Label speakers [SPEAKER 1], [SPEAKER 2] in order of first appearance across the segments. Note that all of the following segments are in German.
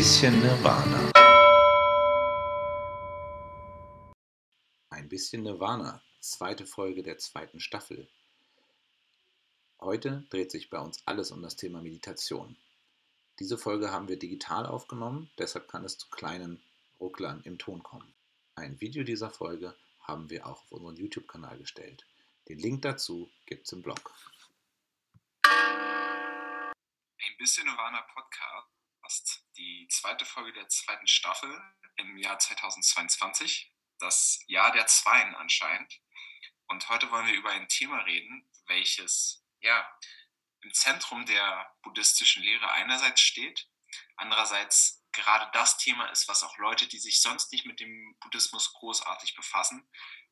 [SPEAKER 1] bisschen Nirvana. Ein bisschen Nirvana, zweite Folge der zweiten Staffel. Heute dreht sich bei uns alles um das Thema Meditation. Diese Folge haben wir digital aufgenommen, deshalb kann es zu kleinen Rucklern im Ton kommen. Ein Video dieser Folge haben wir auch auf unseren YouTube-Kanal gestellt. Den Link dazu gibt es im Blog.
[SPEAKER 2] Ein bisschen Nirvana Podcast, die zweite Folge der zweiten Staffel im Jahr 2022, das Jahr der Zweien anscheinend. Und heute wollen wir über ein Thema reden, welches im Zentrum der buddhistischen Lehre einerseits steht, andererseits gerade das Thema ist, was auch Leute, die sich sonst nicht mit dem Buddhismus großartig befassen,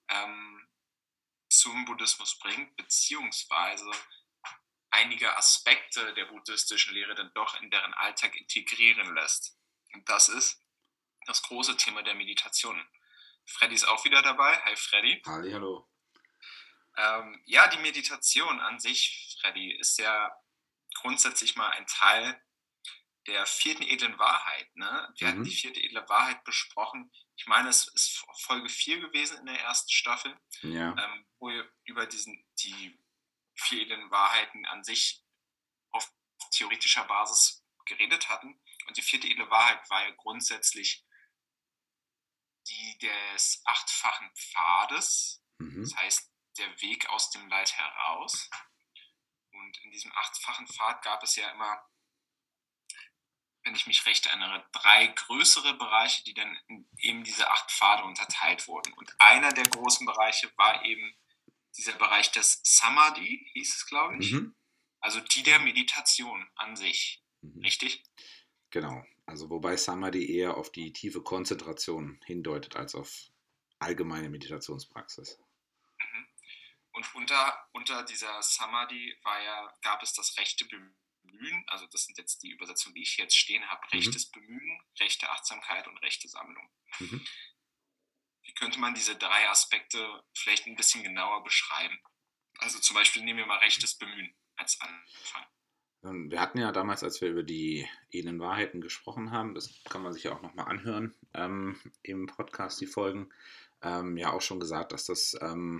[SPEAKER 2] zum Buddhismus bringt, beziehungsweise einige Aspekte der buddhistischen Lehre dann doch in deren Alltag integrieren lässt. Und das ist das große Thema der Meditation. Freddy ist auch wieder dabei. Hi Freddy.
[SPEAKER 1] Hallo.
[SPEAKER 2] Die Meditation an sich, Freddy, ist ja grundsätzlich mal ein Teil der vierten edlen Wahrheit. Ne? Wir hatten die vierte edle Wahrheit besprochen. Ich meine, es ist Folge 4 gewesen in der ersten Staffel, wo wir über die vier edlen Wahrheiten an sich auf theoretischer Basis geredet hatten. Und die vierte edle Wahrheit war ja grundsätzlich die des achtfachen Pfades. Das heißt, der Weg aus dem Leid heraus. Und in diesem achtfachen Pfad gab es ja immer, wenn ich mich recht erinnere, 3 größere Bereiche, die dann in eben diese 8 Pfade unterteilt wurden. Und einer der großen Bereiche war eben dieser Bereich des Samadhi, hieß es, glaube ich. Also die der Meditation an sich. Richtig?
[SPEAKER 1] Genau. Also wobei Samadhi eher auf die tiefe Konzentration hindeutet, als auf allgemeine Meditationspraxis.
[SPEAKER 2] Und unter dieser Samadhi gab es das rechte Bemühen, also das sind jetzt die Übersetzungen, die ich jetzt stehen habe, rechtes Bemühen, rechte Achtsamkeit und rechte Sammlung. Wie könnte man diese 3 Aspekte vielleicht ein bisschen genauer beschreiben? Also zum Beispiel nehmen wir mal rechtes Bemühen als Anfang.
[SPEAKER 1] Wir hatten ja damals, als wir über die edlen Wahrheiten gesprochen haben, das kann man sich ja auch nochmal anhören im Podcast, die Folgen, ja auch schon gesagt, dass das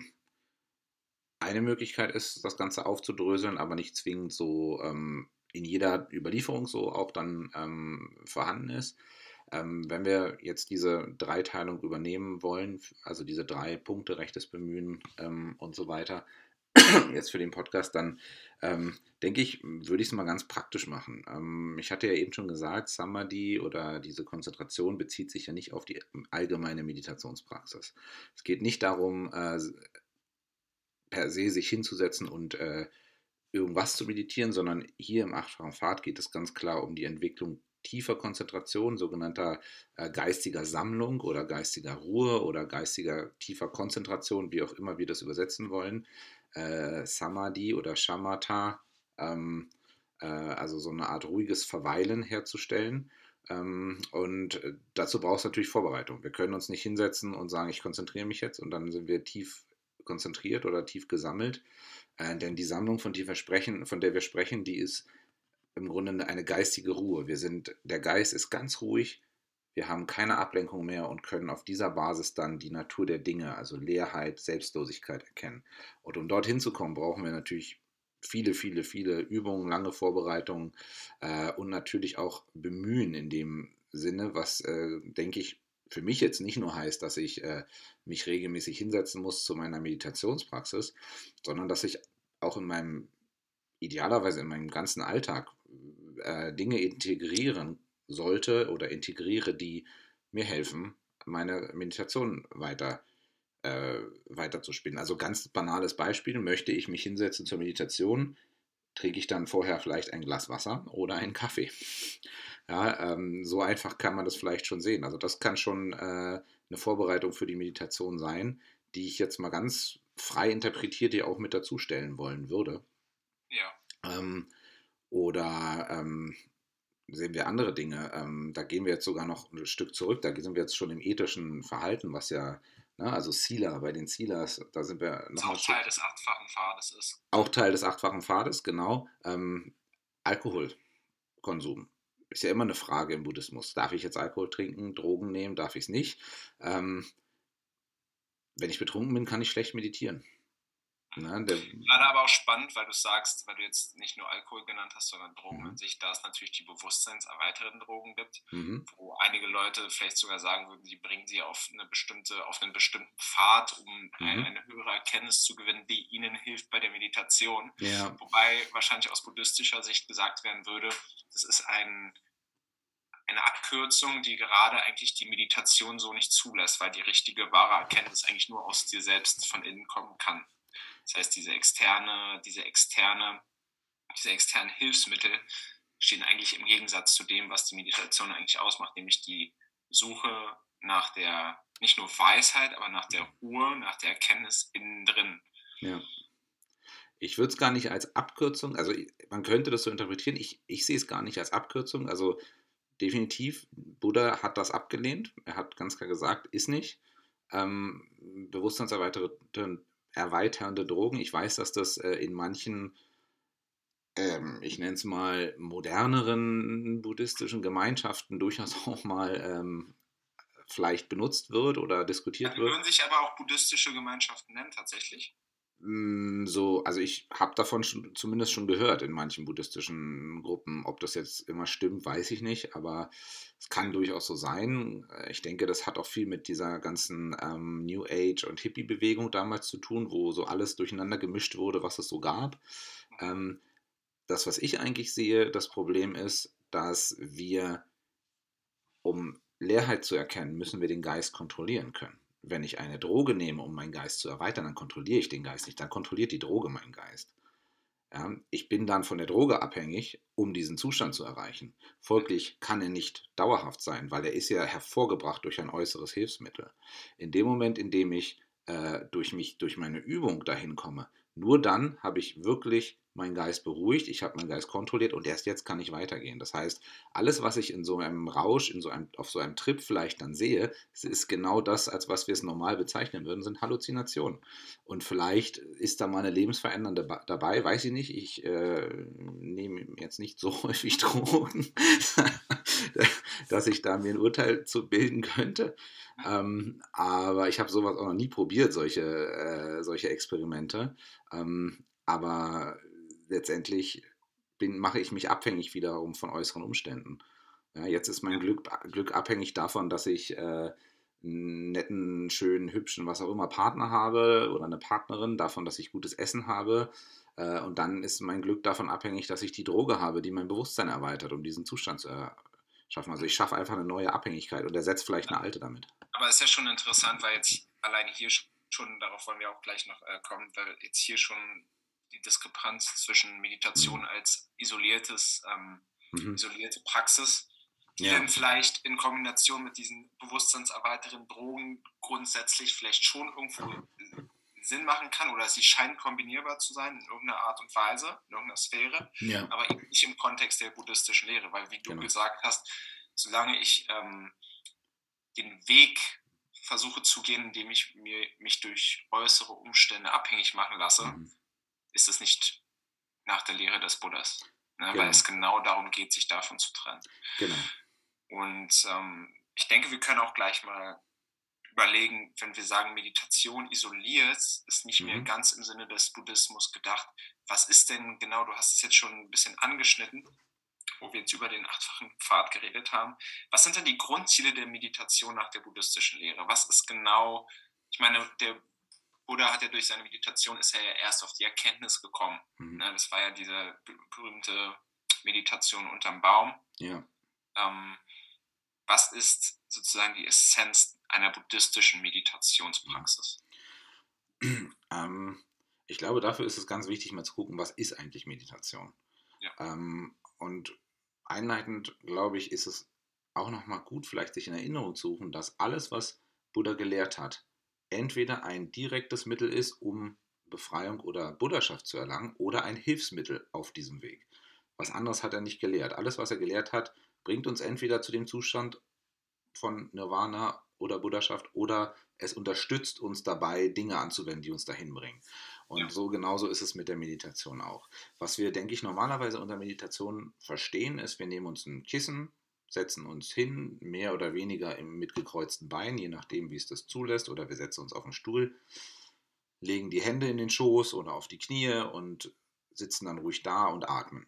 [SPEAKER 1] eine Möglichkeit ist, das Ganze aufzudröseln, aber nicht zwingend so in jeder Überlieferung so auch dann vorhanden ist. Wenn wir jetzt diese Dreiteilung übernehmen wollen, also diese 3 Punkte, rechtes Bemühen und so weiter, jetzt für den Podcast, dann denke ich, würde ich es mal ganz praktisch machen. Ich hatte ja eben schon gesagt, Samadhi oder diese Konzentration bezieht sich ja nicht auf die allgemeine Meditationspraxis. Es geht nicht darum, per se sich hinzusetzen und irgendwas zu meditieren, sondern hier im achtfachen Pfad geht es ganz klar um die Entwicklung tiefer Konzentration, sogenannter geistiger Sammlung oder geistiger Ruhe oder geistiger tiefer Konzentration, wie auch immer wir das übersetzen wollen. Samadhi oder Shamatha, also so eine Art ruhiges Verweilen herzustellen. Und dazu braucht es natürlich Vorbereitung. Wir können uns nicht hinsetzen und sagen, ich konzentriere mich jetzt und dann sind wir tief konzentriert oder tief gesammelt. Denn die Sammlung, von der wir sprechen, die ist im Grunde eine geistige Ruhe. Der Geist ist ganz ruhig, wir haben keine Ablenkung mehr und können auf dieser Basis dann die Natur der Dinge, also Leerheit, Selbstlosigkeit erkennen. Und um dorthin zu kommen, brauchen wir natürlich viele, viele, viele Übungen, lange Vorbereitungen und natürlich auch Bemühen in dem Sinne, was, denke ich, für mich jetzt nicht nur heißt, dass ich mich regelmäßig hinsetzen muss zu meiner Meditationspraxis, sondern dass ich auch idealerweise in meinem ganzen Alltag Dinge integrieren sollte oder integriere, die mir helfen, meine Meditation weiter zu spinnen. Also ganz banales Beispiel, möchte ich mich hinsetzen zur Meditation, trinke ich dann vorher vielleicht ein Glas Wasser oder einen Kaffee. Ja, so einfach kann man das vielleicht schon sehen. Also das kann schon eine Vorbereitung für die Meditation sein, die ich jetzt mal ganz frei interpretiert hier auch mit dazu stellen wollen würde.
[SPEAKER 2] Ja.
[SPEAKER 1] Oder sehen wir andere Dinge. Da gehen wir jetzt sogar noch ein Stück zurück. Da sind wir jetzt schon im ethischen Verhalten, was ja, also Sila, bei den Silas, da sind wir noch
[SPEAKER 2] auch Teil des achtfachen Pfades ist.
[SPEAKER 1] Auch Teil des achtfachen Pfades, genau. Alkoholkonsum. ist ja immer eine Frage im Buddhismus. Darf ich jetzt Alkohol trinken, Drogen nehmen, darf ich es nicht? Ähm, Wenn ich betrunken bin, kann ich schlecht meditieren. Ne?
[SPEAKER 2] Gerade aber auch spannend, weil du sagst, weil du jetzt nicht nur Alkohol genannt hast, sondern Drogen an
[SPEAKER 1] Mhm.
[SPEAKER 2] sich, da es natürlich die bewusstseinserweiternden Drogen gibt,
[SPEAKER 1] Mhm.
[SPEAKER 2] wo einige Leute vielleicht sogar sagen würden, sie bringen sie auf einen bestimmten Pfad, um
[SPEAKER 1] Mhm.
[SPEAKER 2] eine höhere Erkenntnis zu gewinnen, die ihnen hilft bei der Meditation.
[SPEAKER 1] Ja,
[SPEAKER 2] Wobei wahrscheinlich aus buddhistischer Sicht gesagt werden würde, das ist eine Abkürzung, die gerade eigentlich die Meditation so nicht zulässt, weil die richtige, wahre Erkenntnis eigentlich nur aus dir selbst von innen kommen kann. Das heißt, diese externen Hilfsmittel stehen eigentlich im Gegensatz zu dem, was die Meditation eigentlich ausmacht, nämlich die Suche nach der, nicht nur Weisheit, aber nach der Ruhe, nach der Erkenntnis innen drin.
[SPEAKER 1] ja. Ich würde es gar nicht als Abkürzung, also man könnte das so interpretieren, ich sehe es gar nicht als Abkürzung. Also definitiv, Buddha hat das abgelehnt. Er hat ganz klar gesagt, ist nicht. Bewusstseinserweiternde Drogen. Ich weiß, dass das in manchen, ich nenne es mal, moderneren buddhistischen Gemeinschaften durchaus auch mal vielleicht benutzt wird oder diskutiert
[SPEAKER 2] Die
[SPEAKER 1] wird.
[SPEAKER 2] würden sich aber auch buddhistische Gemeinschaften nennen, tatsächlich.
[SPEAKER 1] So, also ich habe davon zumindest schon gehört in manchen buddhistischen Gruppen. Ob das jetzt immer stimmt, weiß ich nicht, aber es kann durchaus so sein. Ich denke, das hat auch viel mit dieser ganzen New Age und Hippie-Bewegung damals zu tun, wo so alles durcheinander gemischt wurde, was es so gab. Ähm, Das, was ich eigentlich sehe, das Problem ist, dass wir, um Leerheit zu erkennen, müssen wir den Geist kontrollieren können. Wenn ich eine Droge nehme, um meinen Geist zu erweitern, dann kontrolliere ich den Geist nicht, dann kontrolliert die Droge meinen Geist. Ja, ich bin dann von der Droge abhängig, um diesen Zustand zu erreichen. Folglich kann er nicht dauerhaft sein, weil er ist ja hervorgebracht durch ein äußeres Hilfsmittel. In dem Moment, in dem ich durch meine Übung dahin komme, nur dann habe ich wirklich meinen Geist beruhigt, ich habe meinen Geist kontrolliert und erst jetzt kann ich weitergehen. Das heißt, alles, was ich in so einem Rausch, auf so einem Trip vielleicht dann sehe, ist genau das, als was wir es normal bezeichnen würden, sind Halluzinationen. Und vielleicht ist da mal eine lebensverändernde dabei, weiß ich nicht. Ich nehme jetzt nicht so häufig Drogen, dass ich da mir ein Urteil zu bilden könnte. Aber ich habe sowas auch noch nie probiert, solche Experimente. Aber letztendlich mache ich mich abhängig wiederum von äußeren Umständen. Ja, jetzt ist mein Glück abhängig davon, dass ich einen netten, schönen, hübschen, was auch immer Partner habe oder eine Partnerin, davon, dass ich gutes Essen habe. Und dann ist mein Glück davon abhängig, dass ich die Droge habe, die mein Bewusstsein erweitert, um diesen Zustand zu schaffen. Also ich schaffe einfach eine neue Abhängigkeit und ersetze vielleicht eine alte damit.
[SPEAKER 2] Aber es ist ja schon interessant, weil jetzt alleine hier schon, darauf wollen wir auch gleich noch kommen, weil jetzt hier schon die Diskrepanz zwischen Meditation als isolierte Praxis, die
[SPEAKER 1] Ja,
[SPEAKER 2] dann vielleicht in Kombination mit diesen bewusstseinserweiternden Drogen grundsätzlich vielleicht schon irgendwo Sinn machen kann oder sie scheint kombinierbar zu sein in irgendeiner Art und Weise, in irgendeiner Sphäre,
[SPEAKER 1] ja,
[SPEAKER 2] aber eben nicht im Kontext der buddhistischen Lehre, weil wie du
[SPEAKER 1] genau.
[SPEAKER 2] gesagt hast, solange ich den Weg versuche zu gehen, indem ich mich durch äußere Umstände abhängig machen lasse,
[SPEAKER 1] Mhm.
[SPEAKER 2] ist es nicht nach der Lehre des Buddhas, ne? Weil
[SPEAKER 1] Genau,
[SPEAKER 2] es genau darum geht, sich davon zu trennen.
[SPEAKER 1] genau.
[SPEAKER 2] Und ich denke, wir können auch gleich mal überlegen, wenn wir sagen, Meditation isoliert, ist nicht mehr
[SPEAKER 1] Mhm.
[SPEAKER 2] ganz im Sinne des Buddhismus gedacht. Was ist denn genau, du hast es jetzt schon ein bisschen angeschnitten, wo wir jetzt über den achtfachen Pfad geredet haben. Was sind denn die Grundziele der Meditation nach der buddhistischen Lehre? Was ist genau, ich meine, der Buddha hat ja durch seine Meditation, ist er ja erst auf die Erkenntnis gekommen.
[SPEAKER 1] Mhm.
[SPEAKER 2] Ne, das war ja diese berühmte Meditation unterm Baum.
[SPEAKER 1] Ja.
[SPEAKER 2] Ähm, Was ist sozusagen die Essenz einer buddhistischen Meditationspraxis?
[SPEAKER 1] Ähm, Ich glaube, dafür ist es ganz wichtig, mal zu gucken, was ist eigentlich Meditation.
[SPEAKER 2] Ja.
[SPEAKER 1] Und einleitend, glaube ich, ist es auch nochmal gut, vielleicht sich in Erinnerung zu rufen, dass alles, was Buddha gelehrt hat, entweder ein direktes Mittel ist, um Befreiung oder Buddhaschaft zu erlangen, oder ein Hilfsmittel auf diesem Weg. Was anderes hat er nicht gelehrt. Alles, was er gelehrt hat, bringt uns entweder zu dem Zustand von Nirvana oder Buddhaschaft oder es unterstützt uns dabei, Dinge anzuwenden, die uns dahin bringen. Und
[SPEAKER 2] Ja.
[SPEAKER 1] so genauso ist es mit der Meditation auch. Was wir, denke ich, normalerweise unter Meditation verstehen, ist, wir nehmen uns ein Kissen, setzen uns hin, mehr oder weniger mit gekreuzten Beinen, je nachdem, wie es das zulässt, oder wir setzen uns auf einen Stuhl, legen die Hände in den Schoß oder auf die Knie und sitzen dann ruhig da und atmen.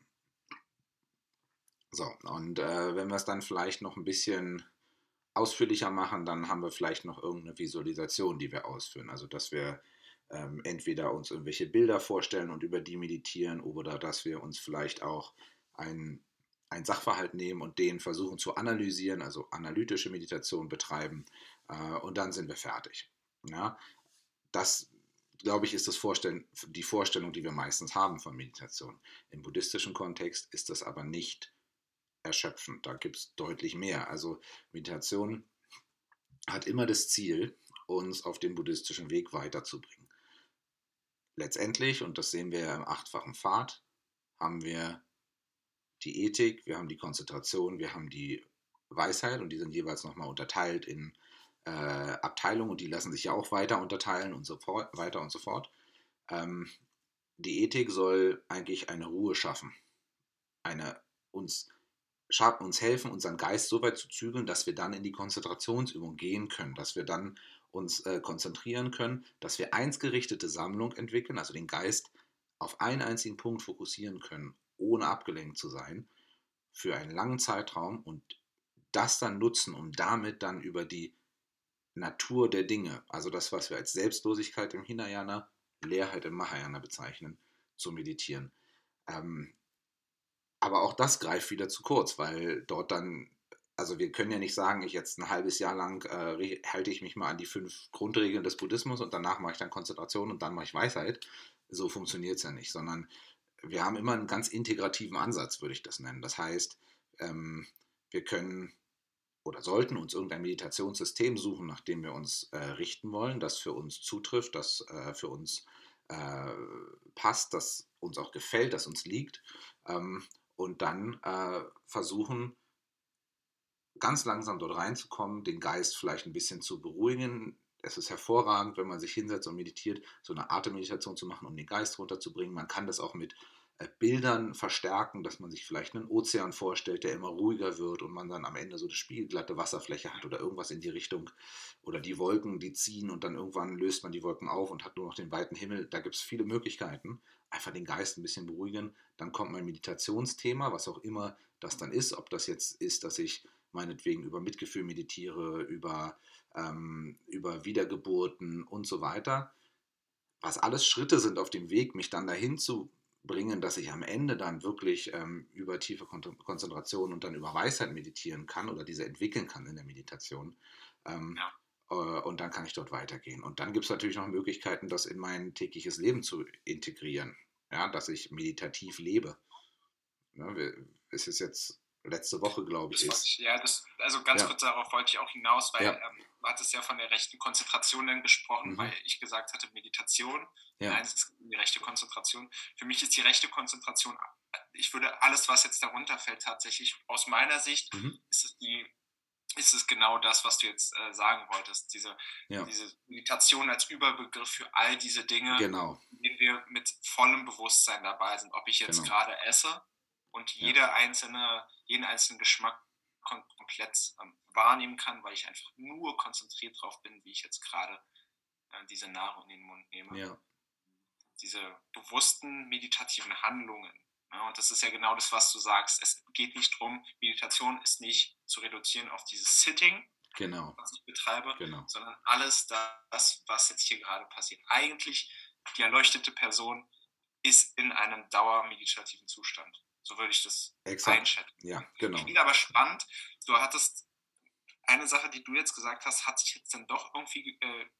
[SPEAKER 1] So, und wenn wir es dann vielleicht noch ein bisschen ausführlicher machen, dann haben wir vielleicht noch irgendeine Visualisation, die wir ausführen. Also, dass wir entweder uns irgendwelche Bilder vorstellen und über die meditieren oder dass wir uns vielleicht auch ein, ein Sachverhalt nehmen und den versuchen zu analysieren, also analytische Meditation betreiben und dann sind wir fertig. Ja, das, glaube ich, ist die Vorstellung, die wir meistens haben von Meditation. Im buddhistischen Kontext ist das aber nicht erschöpfend. Da gibt es deutlich mehr. Also Meditation hat immer das Ziel, uns auf dem buddhistischen Weg weiterzubringen. Letztendlich, und das sehen wir ja im achtfachen Pfad, haben wir die Ethik, wir haben die Konzentration, wir haben die Weisheit und die sind jeweils nochmal unterteilt in Abteilungen und die lassen sich ja auch weiter unterteilen und so weiter und so fort. Ähm, die Ethik soll eigentlich eine Ruhe schaffen, eine uns uns helfen, unseren Geist so weit zu zügeln, dass wir dann in die Konzentrationsübung gehen können, dass wir dann uns konzentrieren können, dass wir einsgerichtete Sammlung entwickeln, also den Geist auf einen einzigen Punkt fokussieren können, ohne abgelenkt zu sein, für einen langen Zeitraum und das dann nutzen, um damit dann über die Natur der Dinge, also das, was wir als Selbstlosigkeit im Hinayana, Leerheit im Mahayana bezeichnen, zu meditieren. Ähm, aber auch das greift wieder zu kurz, weil dort dann, also wir können ja nicht sagen, ich jetzt ein halbes Jahr lang halte ich mich mal an die 5 Grundregeln des Buddhismus und danach mache ich dann Konzentration und dann mache ich Weisheit. So funktioniert es ja nicht, sondern wir haben immer einen ganz integrativen Ansatz, würde ich das nennen. Das heißt, wir können oder sollten uns irgendein Meditationssystem suchen, nach dem wir uns richten wollen, das für uns zutrifft, das für uns äh, passt, das uns auch gefällt, das uns liegt. Und dann versuchen, ganz langsam dort reinzukommen, den Geist vielleicht ein bisschen zu beruhigen. Es ist hervorragend, wenn man sich hinsetzt und meditiert, so eine Atemmeditation zu machen, um den Geist runterzubringen. Man kann das auch mit Bildern verstärken, dass man sich vielleicht einen Ozean vorstellt, der immer ruhiger wird und man dann am Ende so eine spiegelglatte Wasserfläche hat oder irgendwas in die Richtung. Oder die Wolken, die ziehen und dann irgendwann löst man die Wolken auf und hat nur noch den weiten Himmel. Da gibt es viele Möglichkeiten. Einfach den Geist ein bisschen beruhigen. Dann kommt mein Meditationsthema, was auch immer das dann ist. Ob das jetzt ist, dass ich meinetwegen über Mitgefühl meditiere, über Wiedergeburten und so weiter. Was alles Schritte sind auf dem Weg, mich dann dahin zu bringen, dass ich am Ende dann wirklich über tiefe Konzentration und dann über Weisheit meditieren kann oder diese entwickeln kann in der Meditation. Ähm,
[SPEAKER 2] Ja.
[SPEAKER 1] und dann kann ich dort weitergehen. Und dann gibt es natürlich noch Möglichkeiten, das in mein tägliches Leben zu integrieren, ja, dass ich meditativ lebe. Ja, es ist jetzt letzte Woche, glaube ich, ist.
[SPEAKER 2] Ja, also ganz
[SPEAKER 1] Ja,
[SPEAKER 2] kurz darauf wollte ich auch hinaus, weil
[SPEAKER 1] ja,
[SPEAKER 2] du hattest ja von der rechten Konzentration dann gesprochen,
[SPEAKER 1] mhm,
[SPEAKER 2] weil ich gesagt hatte Meditation.
[SPEAKER 1] ja,
[SPEAKER 2] Nein, es ist die rechte Konzentration. Für mich ist die rechte Konzentration, ich würde alles, was jetzt darunter fällt, tatsächlich aus meiner Sicht,
[SPEAKER 1] mhm,
[SPEAKER 2] ist es genau das, was du jetzt sagen wolltest.
[SPEAKER 1] ja,
[SPEAKER 2] Diese Meditation als Überbegriff für all diese Dinge,
[SPEAKER 1] genau,
[SPEAKER 2] in denen wir mit vollem Bewusstsein dabei sind. Ob ich jetzt
[SPEAKER 1] genau,
[SPEAKER 2] gerade esse und
[SPEAKER 1] ja,
[SPEAKER 2] jeden einzelnen Geschmack komplett wahrnehmen kann, weil ich einfach nur konzentriert drauf bin, wie ich jetzt gerade diese Nahrung in den Mund nehme.
[SPEAKER 1] ja,
[SPEAKER 2] Diese bewussten meditativen Handlungen. Ja, und das ist ja genau das, was du sagst. Es geht nicht darum, Meditation ist nicht zu reduzieren auf dieses Sitting,
[SPEAKER 1] genau,
[SPEAKER 2] was ich betreibe,
[SPEAKER 1] genau,
[SPEAKER 2] sondern alles das, was jetzt hier gerade passiert. Eigentlich, die erleuchtete Person ist in einem dauermeditativen Zustand. So würde ich das
[SPEAKER 1] exakt,
[SPEAKER 2] einschätzen.
[SPEAKER 1] ja, genau,
[SPEAKER 2] Klingt aber spannend. Du hattest eine Sache, die du jetzt gesagt hast, hat sich jetzt dann doch irgendwie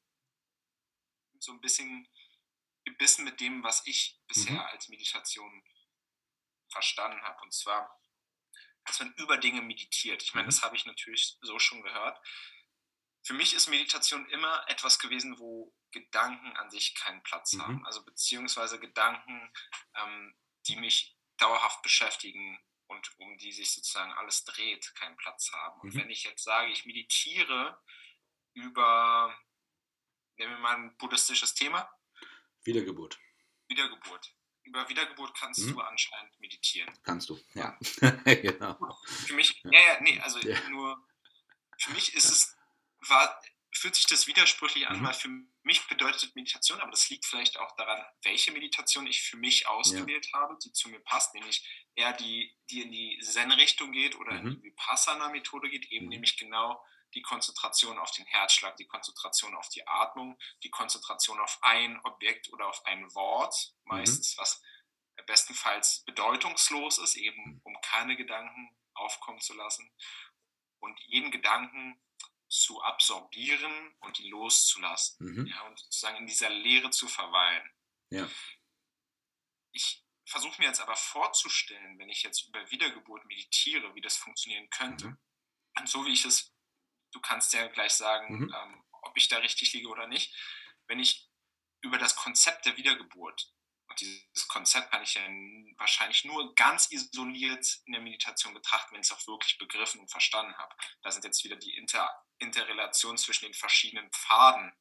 [SPEAKER 2] so ein bisschen gebissen mit dem, was ich
[SPEAKER 1] mhm,
[SPEAKER 2] bisher als Meditation verstanden habe. Und zwar, dass man über Dinge meditiert. Ich meine,
[SPEAKER 1] mhm,
[SPEAKER 2] das habe ich natürlich so schon gehört. Für mich ist Meditation immer etwas gewesen, wo Gedanken an sich keinen Platz
[SPEAKER 1] mhm,
[SPEAKER 2] haben. Also beziehungsweise Gedanken, die mich dauerhaft beschäftigen und um die sich sozusagen alles dreht, keinen Platz haben. Und
[SPEAKER 1] mhm,
[SPEAKER 2] wenn ich jetzt sage, ich meditiere, über, nehmen wir mal ein buddhistisches Thema.
[SPEAKER 1] Wiedergeburt.
[SPEAKER 2] Wiedergeburt. Über Wiedergeburt kannst du anscheinend meditieren.
[SPEAKER 1] Kannst du, ja.
[SPEAKER 2] Genau. Für mich, also nur, für mich ist fühlt sich das widersprüchlich an, weil für mich bedeutet Meditation, aber das liegt vielleicht auch daran, welche Meditation ich für mich ausgewählt habe, die zu mir passt, nämlich eher die in die Zen-Richtung geht oder in die Vipassana-Methode geht, eben nämlich genau die Konzentration auf den Herzschlag, die Konzentration auf die Atmung, die Konzentration auf ein Objekt oder auf ein Wort, meistens, was bestenfalls bedeutungslos ist, eben um keine Gedanken aufkommen zu lassen und jeden Gedanken zu absorbieren und die loszulassen, ja, und sozusagen in dieser Leere zu verweilen.
[SPEAKER 1] Ja.
[SPEAKER 2] Ich versuche mir jetzt aber vorzustellen, wenn ich jetzt über Wiedergeburt meditiere, wie das funktionieren könnte. Und so wie ich es, du kannst ja gleich sagen, ob ich da richtig liege oder nicht, wenn ich über das Konzept der Wiedergeburt, und dieses Konzept kann ich ja wahrscheinlich nur ganz isoliert in der Meditation betrachten, wenn ich es auch wirklich begriffen und verstanden habe. Da sind jetzt wieder die Interrelation zwischen den verschiedenen Pfaden,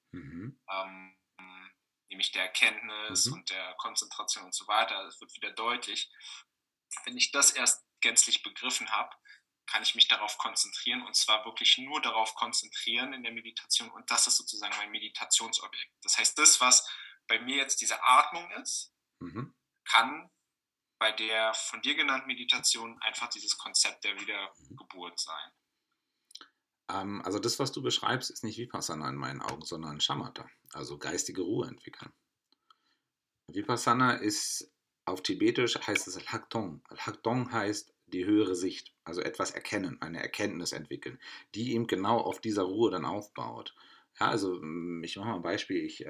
[SPEAKER 2] nämlich der Erkenntnis und der Konzentration und so weiter. Das wird wieder deutlich. Wenn ich das erst gänzlich begriffen habe, kann ich mich darauf konzentrieren und zwar wirklich nur darauf konzentrieren in der Meditation und das ist sozusagen mein Meditationsobjekt. Das heißt, das, was bei mir jetzt diese Atmung ist, kann bei der von dir genannten Meditation einfach dieses Konzept der Wiedergeburt sein.
[SPEAKER 1] Also das, was du beschreibst, ist nicht Vipassana in meinen Augen, sondern Shamatha, also geistige Ruhe entwickeln. Vipassana ist auf Tibetisch heißt es Al-Hak-Tong. Al-Hak-Tong heißt die höhere Sicht, also etwas erkennen, eine Erkenntnis entwickeln, die eben genau auf dieser Ruhe dann aufbaut. Ja, also ich mache mal ein Beispiel, ich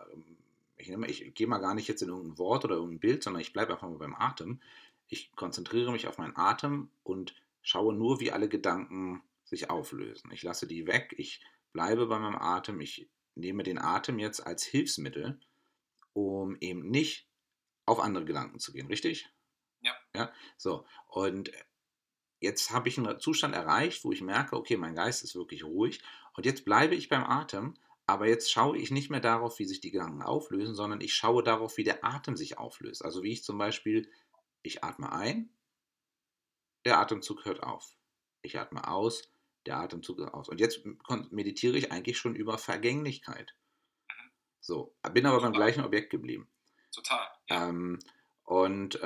[SPEAKER 1] gehe mal gar nicht jetzt in irgendein Wort oder irgendein Bild, sondern ich bleibe einfach mal beim Atem. Ich konzentriere mich auf meinen Atem und schaue nur, wie alle Gedanken sich auflösen. Ich lasse die weg, ich bleibe bei meinem Atem, ich nehme den Atem jetzt als Hilfsmittel, um eben nicht auf andere Gedanken zu gehen, richtig? Ja. So, und jetzt habe ich einen Zustand erreicht, wo ich merke, okay, mein Geist ist wirklich ruhig und jetzt bleibe ich beim Atem, aber jetzt schaue ich nicht mehr darauf, wie sich die Gedanken auflösen, sondern ich schaue darauf, wie der Atem sich auflöst. Also wie ich zum Beispiel, ich atme ein, der Atemzug hört auf. Ich atme aus, der Atemzug hört auf. Und jetzt meditiere ich eigentlich schon über Vergänglichkeit. So, bin aber beim gleichen Objekt geblieben.
[SPEAKER 2] Total. Ja.
[SPEAKER 1] Und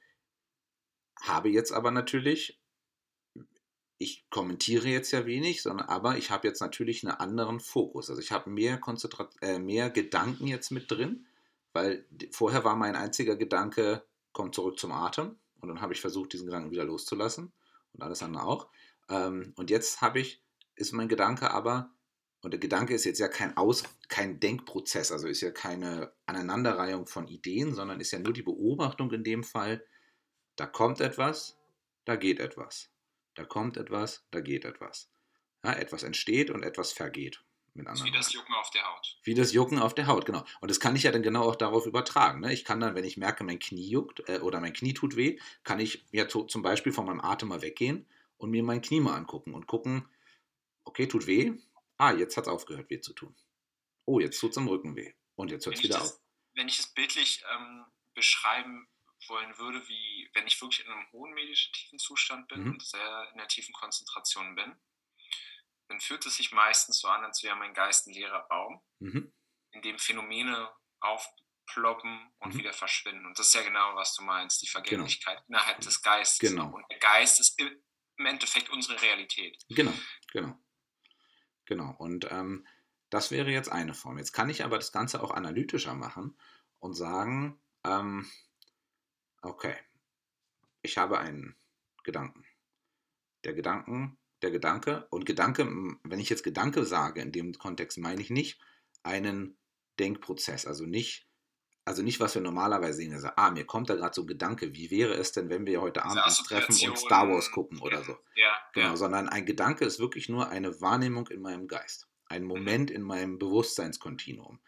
[SPEAKER 1] habe jetzt aber natürlich, ich kommentiere jetzt ja wenig, aber ich habe jetzt natürlich einen anderen Fokus. Also ich habe mehr Gedanken jetzt mit drin, weil vorher war mein einziger Gedanke, komm zurück zum Atem. Und dann habe ich versucht, diesen Gedanken wieder loszulassen und alles andere auch. Und jetzt ist mein Gedanke aber, und der Gedanke ist jetzt ja kein Denkprozess, also ist ja keine Aneinanderreihung von Ideen, sondern ist ja nur die Beobachtung in dem Fall, da kommt etwas, da geht etwas. Da kommt etwas, da geht etwas. Ja, etwas entsteht und etwas vergeht.
[SPEAKER 2] Wie das Jucken auf der Haut.
[SPEAKER 1] Wie das Jucken auf der Haut, genau. Und das kann ich ja dann genau auch darauf übertragen. Ne? Ich kann dann, wenn ich merke, mein Knie juckt oder mein Knie tut weh, kann ich ja zum Beispiel von meinem Atem mal weggehen und mir mein Knie mal angucken und gucken, okay, tut weh. Jetzt hat es aufgehört, weh zu tun. Oh, jetzt tut es am Rücken weh. Und jetzt hört es wieder auf.
[SPEAKER 2] Wenn ich es bildlich beschreiben wollen würde, wie wenn ich wirklich in einem hohen meditativen Zustand bin und sehr in der tiefen Konzentration bin, dann fühlt es sich meistens so an, als wäre mein Geist ein leerer Raum, in dem Phänomene aufploppen und wieder verschwinden. Und das ist ja genau, was du meinst, die Vergänglichkeit innerhalb des Geistes.
[SPEAKER 1] Genau.
[SPEAKER 2] Und der Geist ist im Endeffekt unsere Realität.
[SPEAKER 1] Genau. Und das wäre jetzt eine Form. Jetzt kann ich aber das Ganze auch analytischer machen und sagen, okay, ich habe einen Gedanken. Der Gedanke, und Gedanke, wenn ich jetzt Gedanke sage, in dem Kontext meine ich nicht einen Denkprozess, also nicht, was wir normalerweise sehen, also, mir kommt da gerade so ein Gedanke, wie wäre es denn, wenn wir heute Abend uns treffen und Star Wars gucken oder so. Genau, sondern ein Gedanke ist wirklich nur eine Wahrnehmung in meinem Geist, ein Moment in meinem Bewusstseinskontinuum.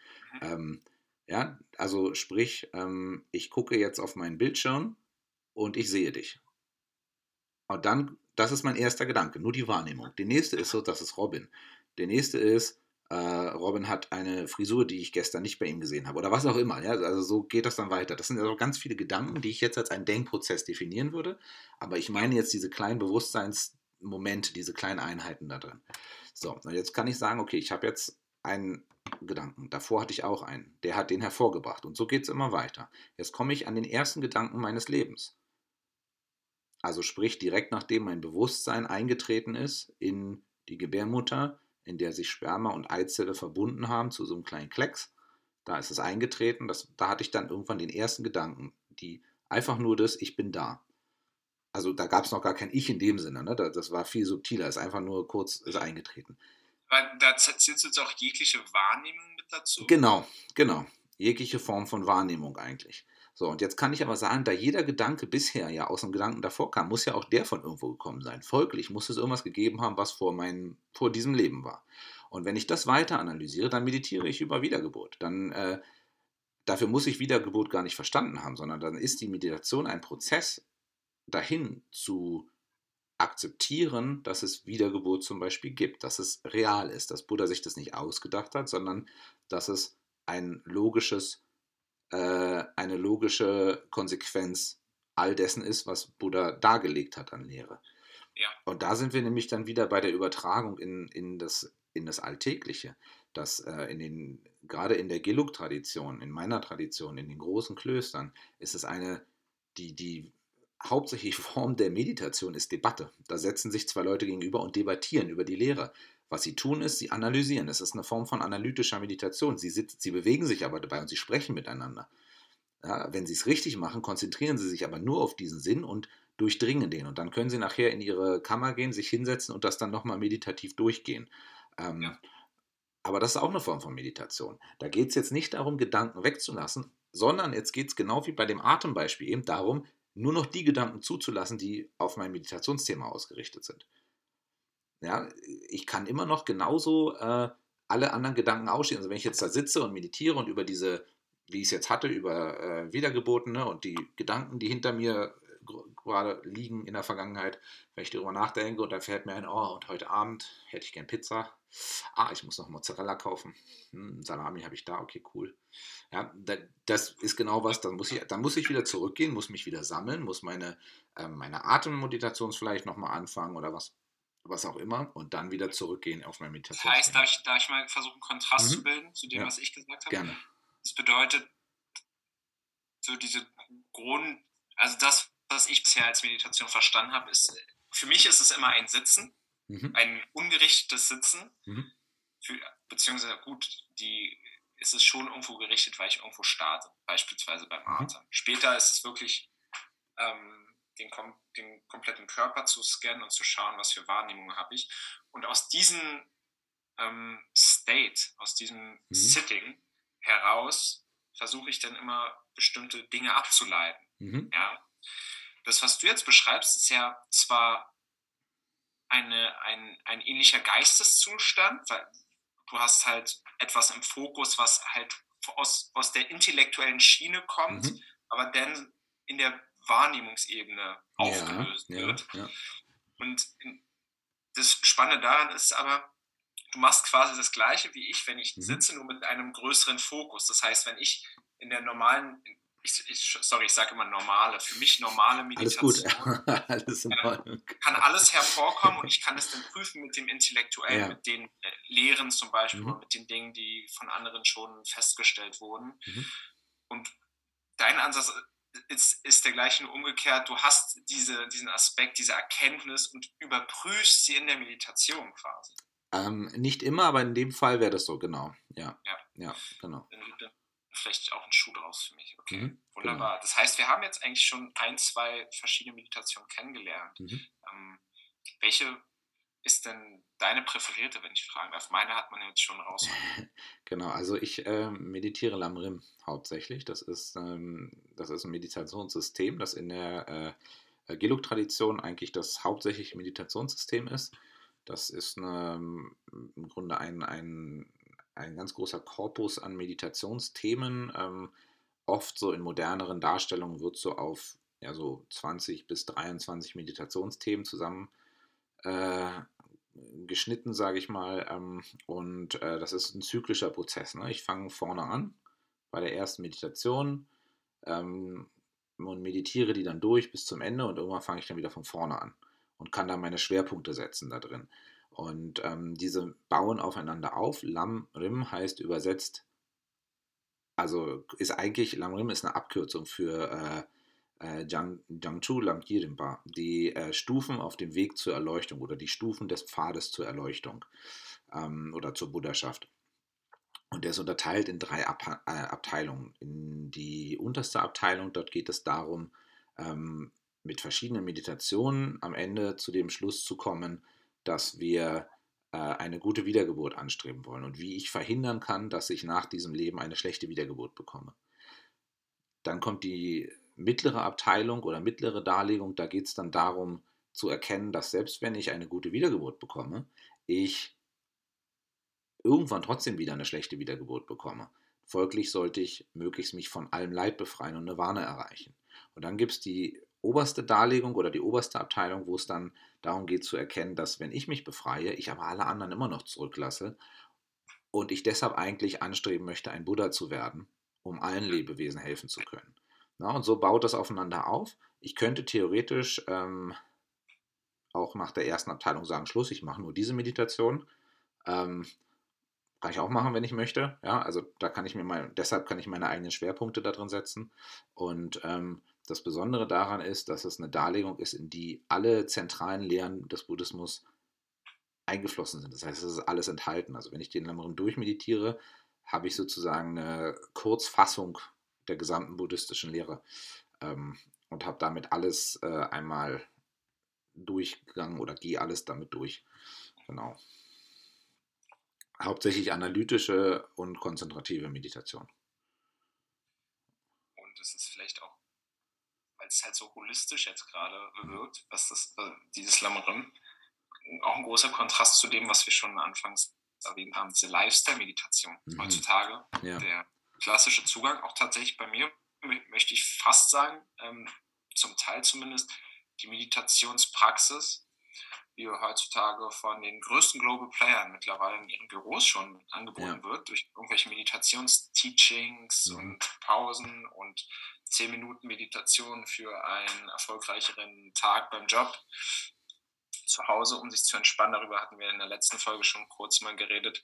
[SPEAKER 1] Also sprich, ich gucke jetzt auf meinen Bildschirm und ich sehe dich. Und dann, das ist mein erster Gedanke, nur die Wahrnehmung. Der nächste ist so, das ist Robin. Der nächste ist, Robin hat eine Frisur, die ich gestern nicht bei ihm gesehen habe oder was auch immer. Ja? Also so geht das dann weiter. Das sind also ganz viele Gedanken, die ich jetzt als einen Denkprozess definieren würde. Aber ich meine jetzt diese kleinen Bewusstseinsmomente, diese kleinen Einheiten da drin. So, und jetzt kann ich sagen, okay, ich habe jetzt einen Gedanken. Davor hatte ich auch einen. Der hat den hervorgebracht. Und so geht es immer weiter. Jetzt komme ich an den ersten Gedanken meines Lebens. Also sprich direkt nachdem mein Bewusstsein eingetreten ist in die Gebärmutter, in der sich Sperma und Eizelle verbunden haben zu so einem kleinen Klecks. Da ist es eingetreten. Da hatte ich dann irgendwann den ersten Gedanken, die einfach nur das, ich bin da. Also da gab es noch gar kein Ich in dem Sinne. Ne? Das war viel subtiler. Ist einfach nur kurz ist eingetreten.
[SPEAKER 2] Weil da zählst du jetzt auch jegliche Wahrnehmung mit dazu?
[SPEAKER 1] Genau, genau. Jegliche Form von Wahrnehmung eigentlich. So, und jetzt kann ich aber sagen, da jeder Gedanke bisher ja aus dem Gedanken davor kam, muss ja auch der von irgendwo gekommen sein. Folglich muss es irgendwas gegeben haben, was vor diesem Leben war. Und wenn ich das weiter analysiere, dann meditiere ich über Wiedergeburt. Dafür muss ich Wiedergeburt gar nicht verstanden haben, sondern dann ist die Meditation ein Prozess, dahin zu akzeptieren, dass es Wiedergeburt zum Beispiel gibt, dass es real ist, dass Buddha sich das nicht ausgedacht hat, sondern dass es eine logische Konsequenz all dessen ist, was Buddha dargelegt hat an Lehre.
[SPEAKER 2] Ja.
[SPEAKER 1] Und da sind wir nämlich dann wieder bei der Übertragung in das Alltägliche, dass gerade in der Gelug-Tradition, in meiner Tradition, in den großen Klöstern, ist es die hauptsächliche Form der Meditation ist Debatte. Da setzen sich zwei Leute gegenüber und debattieren über die Lehre. Was sie tun ist, sie analysieren. Es ist eine Form von analytischer Meditation. Sie bewegen sich aber dabei und sie sprechen miteinander. Ja, wenn sie es richtig machen, konzentrieren sie sich aber nur auf diesen Sinn und durchdringen den. Und dann können sie nachher in ihre Kammer gehen, sich hinsetzen und das dann nochmal meditativ durchgehen.
[SPEAKER 2] Ja.
[SPEAKER 1] Aber das ist auch eine Form von Meditation. Da geht es jetzt nicht darum, Gedanken wegzulassen, sondern jetzt geht es genau wie bei dem Atembeispiel eben darum, nur noch die Gedanken zuzulassen, die auf mein Meditationsthema ausgerichtet sind. Ja, ich kann immer noch genauso alle anderen Gedanken ausstehen. Also wenn ich jetzt da sitze und meditiere und über diese, wie ich es jetzt hatte, über Wiedergeburtene und die Gedanken, die hinter mir gerade liegen in der Vergangenheit, wenn ich darüber nachdenke und dann fällt mir ein, oh, und heute Abend hätte ich gern Pizza. Ah, ich muss noch Mozzarella kaufen. Salami habe ich da, okay, cool. Ja, das ist genau was, dann muss ich wieder zurückgehen, muss mich wieder sammeln, muss meine Atemmeditation vielleicht nochmal anfangen oder was auch immer und dann wieder zurückgehen auf mein
[SPEAKER 2] Das heißt,
[SPEAKER 1] Meditationsthema.
[SPEAKER 2] darf ich mal versuchen, Kontrast zu bilden zu dem,
[SPEAKER 1] Ja,
[SPEAKER 2] was ich gesagt habe?
[SPEAKER 1] gerne.
[SPEAKER 2] Das bedeutet, so diese also das, was ich bisher als Meditation verstanden habe, ist, für mich ist es immer ein Sitzen, ein ungerichtetes Sitzen, beziehungsweise gut, ist es schon irgendwo gerichtet, weil ich irgendwo starte, beispielsweise beim Atem. Später ist es wirklich den kompletten Körper zu scannen und zu schauen, was für Wahrnehmungen habe ich. Und aus diesem State, aus diesem Sitting heraus versuche ich dann immer bestimmte Dinge abzuleiten. Ja? Das, was du jetzt beschreibst, ist ja zwar ein ähnlicher Geisteszustand, weil du hast halt etwas im Fokus, was halt aus der intellektuellen Schiene kommt, aber dann in der Wahrnehmungsebene aufgelöst wird.
[SPEAKER 1] Ja.
[SPEAKER 2] Und das Spannende daran ist aber, du machst quasi das Gleiche wie ich, wenn ich sitze, nur mit einem größeren Fokus. Das heißt, wenn ich in der normalen, ich sage immer normale, für mich normale Meditation,
[SPEAKER 1] alles in Ordnung.
[SPEAKER 2] Kann alles hervorkommen und ich kann es dann prüfen mit dem Intellektuellen, mit den Lehren zum Beispiel, mit den Dingen, die von anderen schon festgestellt wurden. Und dein Ansatz ist der gleiche, nur umgekehrt. Du hast diesen Aspekt, diese Erkenntnis und überprüfst sie in der Meditation quasi.
[SPEAKER 1] Nicht immer, aber in dem Fall wäre das so, genau. Ja, genau.
[SPEAKER 2] Dann wird dann vielleicht auch ein Schuh draus für mich. Okay, wunderbar. Genau. Das heißt, wir haben jetzt eigentlich schon 2 verschiedene Meditationen kennengelernt. Welche ist denn deine präferierte, wenn ich fragen darf? Meine hat man jetzt schon raus.
[SPEAKER 1] Genau, also ich meditiere Lamrim hauptsächlich. Das ist ein Meditationssystem, das in der Gelug-Tradition eigentlich das hauptsächliche Meditationssystem ist. Das ist im Grunde ein ganz großer Korpus an Meditationsthemen. Oft so in moderneren Darstellungen wird so auf so 20 bis 23 Meditationsthemen geschnitten, sage ich mal, und das ist ein zyklischer Prozess. Ne? Ich fange vorne an bei der ersten Meditation ähm, und meditiere die dann durch bis zum Ende und irgendwann fange ich dann wieder von vorne an und kann dann meine Schwerpunkte setzen da drin. Und diese bauen aufeinander auf. Lam Rim heißt übersetzt, also ist eigentlich, Lam Rim ist eine Abkürzung für Jiangchu Lamki Rinpa, die Stufen auf dem Weg zur Erleuchtung oder die Stufen des Pfades zur Erleuchtung oder zur Buddhaschaft. Und der ist unterteilt in drei Abteilungen. In die unterste Abteilung, dort geht es darum, ähm, mit verschiedenen Meditationen am Ende zu dem Schluss zu kommen, dass wir eine gute Wiedergeburt anstreben wollen und wie ich verhindern kann, dass ich nach diesem Leben eine schlechte Wiedergeburt bekomme. Dann kommt die mittlere Abteilung oder mittlere Darlegung, da geht es dann darum zu erkennen, dass selbst wenn ich eine gute Wiedergeburt bekomme, ich irgendwann trotzdem wieder eine schlechte Wiedergeburt bekomme. Folglich sollte ich möglichst mich von allem Leid befreien und Nirvana erreichen. Und dann gibt es die oberste Darlegung oder die oberste Abteilung, wo es dann darum geht zu erkennen, dass wenn ich mich befreie, ich aber alle anderen immer noch zurücklasse und ich deshalb eigentlich anstreben möchte, ein Buddha zu werden, um allen Lebewesen helfen zu können. Na, und so baut das aufeinander auf. Ich könnte theoretisch auch nach der ersten Abteilung sagen, Schluss, ich mache nur diese Meditation. Ähm, Kann ich auch machen, wenn ich möchte. Ja, also da kann ich mir mal, deshalb kann ich meine eigenen Schwerpunkte da drin setzen. Und das Besondere daran ist, dass es eine Darlegung ist, in die alle zentralen Lehren des Buddhismus eingeflossen sind. Das heißt, es ist alles enthalten. Also wenn ich den Lamrim durchmeditiere, habe ich sozusagen eine Kurzfassung der gesamten buddhistischen Lehre und habe damit alles einmal durchgegangen oder gehe alles damit durch. Genau. Hauptsächlich analytische und konzentrative Meditation.
[SPEAKER 2] Und es ist vielleicht auch, weil es halt so holistisch jetzt gerade wirkt, was das, dieses Lamrim, auch ein großer Kontrast zu dem, was wir schon anfangs erwähnt haben, diese Lifestyle-Meditation heutzutage. Ja. Der klassische Zugang, auch tatsächlich bei mir, möchte ich fast sagen, zum Teil zumindest, die Meditationspraxis, wie heutzutage von den größten Global Playern mittlerweile in ihren Büros schon angeboten wird, durch irgendwelche Meditationsteachings und Pausen und 10 Minuten Meditation für einen erfolgreicheren Tag beim Job zu Hause, um sich zu entspannen. Darüber hatten wir in der letzten Folge schon kurz mal geredet.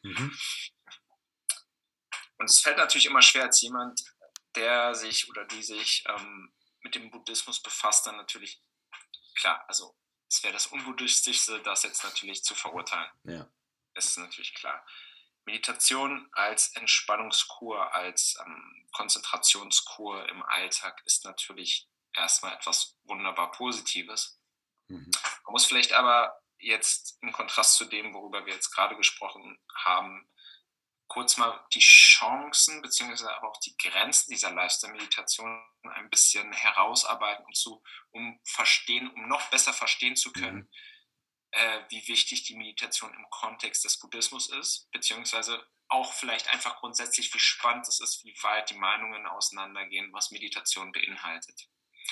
[SPEAKER 2] Und es fällt natürlich immer schwer als jemand, der sich oder die sich mit dem Buddhismus befasst, dann natürlich, klar, also es wäre das Unbuddhistischste, das jetzt natürlich zu verurteilen. Ja. Das ist natürlich klar. Meditation als Entspannungskur, als Konzentrationskur im Alltag ist natürlich erstmal etwas wunderbar Positives. Man muss vielleicht aber jetzt im Kontrast zu dem, worüber wir jetzt gerade gesprochen haben, kurz mal die Chancen bzw. aber auch die Grenzen dieser Lifestyle-Meditation ein bisschen herausarbeiten, um noch besser verstehen zu können, wie wichtig die Meditation im Kontext des Buddhismus ist, beziehungsweise auch vielleicht einfach grundsätzlich, wie spannend es ist, wie weit die Meinungen auseinandergehen, was Meditation beinhaltet.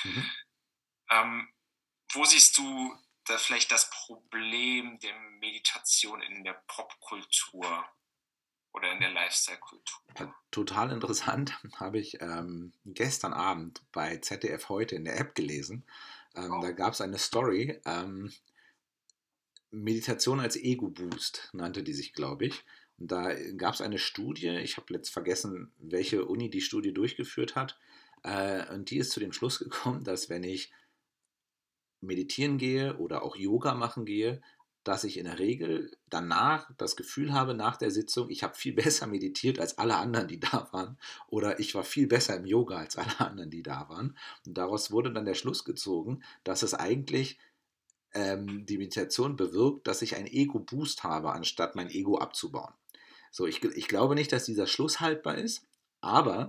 [SPEAKER 2] Wo siehst du da vielleicht das Problem der Meditation in der Popkultur oder in der Lifestyle-Kultur?
[SPEAKER 1] Ja, total interessant, habe ich gestern Abend bei ZDF Heute in der App gelesen. Da gab es eine Story, Meditation als Ego-Boost nannte die sich, glaube ich. Und da gab es eine Studie, ich habe jetzt vergessen, welche Uni die Studie durchgeführt hat. Und die ist zu dem Schluss gekommen, dass wenn ich meditieren gehe oder auch Yoga machen gehe, dass ich in der Regel danach das Gefühl habe, nach der Sitzung, ich habe viel besser meditiert als alle anderen, die da waren. Oder ich war viel besser im Yoga als alle anderen, die da waren. Und daraus wurde dann der Schluss gezogen, dass es eigentlich die Meditation bewirkt, dass ich einen Ego-Boost habe, anstatt mein Ego abzubauen. So, ich glaube nicht, dass dieser Schluss haltbar ist, aber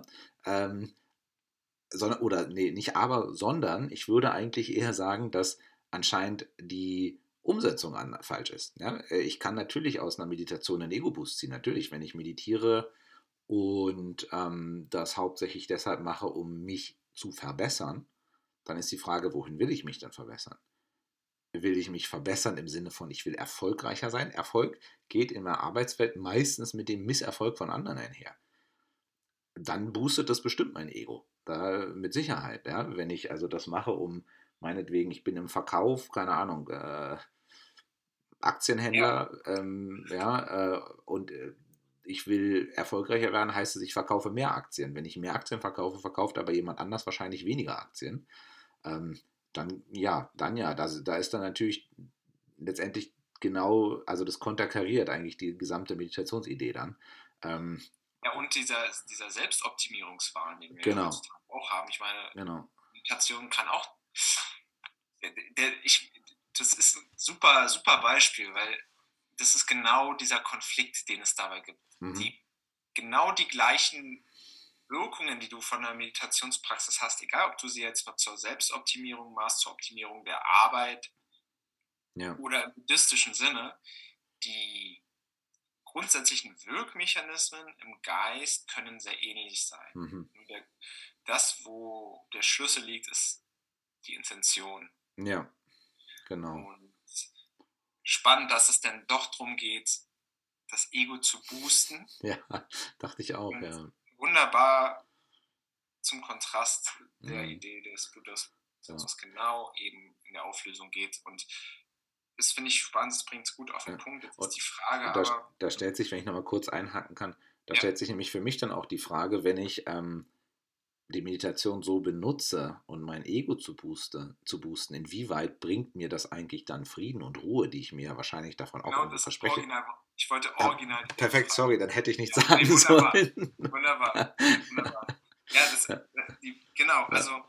[SPEAKER 1] sondern ich würde eigentlich eher sagen, dass anscheinend die Umsetzung falsch ist. Ja? Ich kann natürlich aus einer Meditation einen Ego-Boost ziehen. Natürlich, wenn ich meditiere und das hauptsächlich deshalb mache, um mich zu verbessern, dann ist die Frage, wohin will ich mich denn verbessern? will ich mich verbessern im Sinne von, ich will erfolgreicher sein. Erfolg geht in der Arbeitswelt meistens mit dem Misserfolg von anderen einher. Dann boostet das bestimmt mein Ego. Da, mit Sicherheit. Ja? Wenn ich also das mache, um meinetwegen, ich bin im Verkauf, keine Ahnung,
[SPEAKER 2] Ja,
[SPEAKER 1] Aktienhändler, und ich will erfolgreicher werden, heißt es, ich verkaufe mehr Aktien. Wenn ich mehr Aktien verkaufe, verkauft aber jemand anders wahrscheinlich weniger Aktien. Ähm, da ist dann natürlich letztendlich genau, also das konterkariert eigentlich die gesamte Meditationsidee dann. Ähm,
[SPEAKER 2] ja, und dieser Selbstoptimierungswahn, den wir ja
[SPEAKER 1] genau,
[SPEAKER 2] heutzutage auch haben. Ich meine,
[SPEAKER 1] genau.
[SPEAKER 2] Meditation kann auch, das ist ein super, super Beispiel, weil das ist genau dieser Konflikt, den es dabei gibt.
[SPEAKER 1] Mhm.
[SPEAKER 2] Genau die gleichen Wirkungen, die du von der Meditationspraxis hast, egal ob du sie jetzt zur Selbstoptimierung machst, zur Optimierung der Arbeit
[SPEAKER 1] Ja.
[SPEAKER 2] oder im buddhistischen Sinne, die grundsätzlichen Wirkmechanismen im Geist können sehr ähnlich sein.
[SPEAKER 1] Mhm.
[SPEAKER 2] Das, wo der Schlüssel liegt, ist die Intention.
[SPEAKER 1] Ja, genau.
[SPEAKER 2] Und spannend, dass es dann doch darum geht, das Ego zu boosten.
[SPEAKER 1] Ja, dachte ich auch,
[SPEAKER 2] Und
[SPEAKER 1] ja.
[SPEAKER 2] wunderbar zum Kontrast der
[SPEAKER 1] Mhm.
[SPEAKER 2] Idee des Buddhismus,
[SPEAKER 1] Ja.
[SPEAKER 2] was genau eben in der Auflösung geht. Und das finde ich spannend, das bringt es gut auf den
[SPEAKER 1] Ja.
[SPEAKER 2] Punkt. Jetzt ist
[SPEAKER 1] Und,
[SPEAKER 2] die Frage
[SPEAKER 1] und da,
[SPEAKER 2] aber,
[SPEAKER 1] da stellt sich, wenn ich nochmal kurz einhaken kann, da
[SPEAKER 2] ja,
[SPEAKER 1] stellt sich nämlich für mich dann auch die Frage, wenn ich die Meditation so benutze und mein Ego zu boosten, inwieweit bringt mir das eigentlich dann Frieden und Ruhe, die ich mir wahrscheinlich davon auch
[SPEAKER 2] genau
[SPEAKER 1] irgendwo
[SPEAKER 2] das ist
[SPEAKER 1] verspreche?
[SPEAKER 2] original. Ich wollte
[SPEAKER 1] Ah,
[SPEAKER 2] original die
[SPEAKER 1] perfekt,
[SPEAKER 2] Frage.
[SPEAKER 1] sorry, dann hätte ich nichts
[SPEAKER 2] Ja, nee,
[SPEAKER 1] sagen
[SPEAKER 2] wunderbar.
[SPEAKER 1] sollen.
[SPEAKER 2] Wunderbar. Wunderbar. Ja, genau,
[SPEAKER 1] Ja.
[SPEAKER 2] also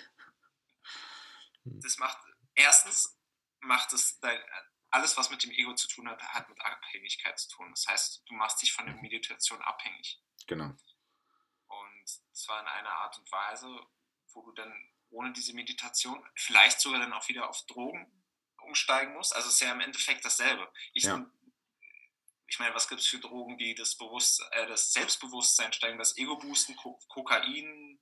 [SPEAKER 2] das macht, erstens macht es alles, was mit dem Ego zu tun hat, hat mit Abhängigkeit zu tun. Das heißt, du machst dich von der Meditation abhängig.
[SPEAKER 1] Genau.
[SPEAKER 2] Und zwar in einer Art und Weise, wo du dann ohne diese Meditation vielleicht sogar dann auch wieder auf Drogen umsteigen musst. Also es ist ja im Endeffekt dasselbe.
[SPEAKER 1] Ja.
[SPEAKER 2] Ich meine, was gibt es für Drogen, die das Selbstbewusstsein steigen, das Ego boosten, Kokain,